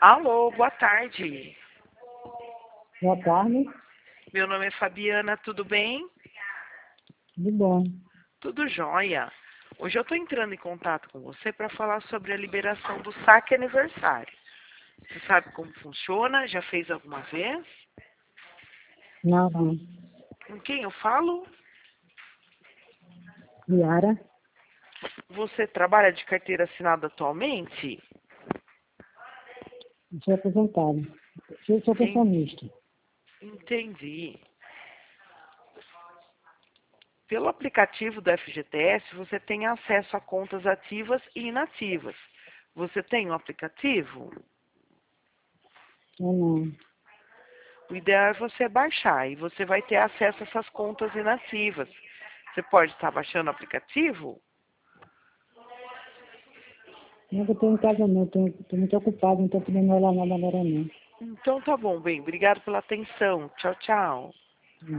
Alô, boa tarde. Boa tarde, Meu nome é Fabiana, tudo bem? tudo bom. Tudo jóia. Hoje eu estou entrando em contato com você para falar sobre a liberação do saque aniversário. Você sabe como funciona? Já fez alguma vez? Não. Com quem eu falo? Yara, Você trabalha de carteira assinada atualmente? sou aposentado. Sou En- pensionista. Entendi. Pelo aplicativo do FGTS, você tem acesso a contas ativas e inativas. Você tem um aplicativo? Eu não. O ideal é você baixar e você vai ter acesso a essas contas inativas. Você pode estar baixando o aplicativo? Não, que eu estou em casa não, estou muito ocupado, não estou podendo olhar nada agora não. Então tá bom, bem. Obrigado pela atenção. Tchau, tchau.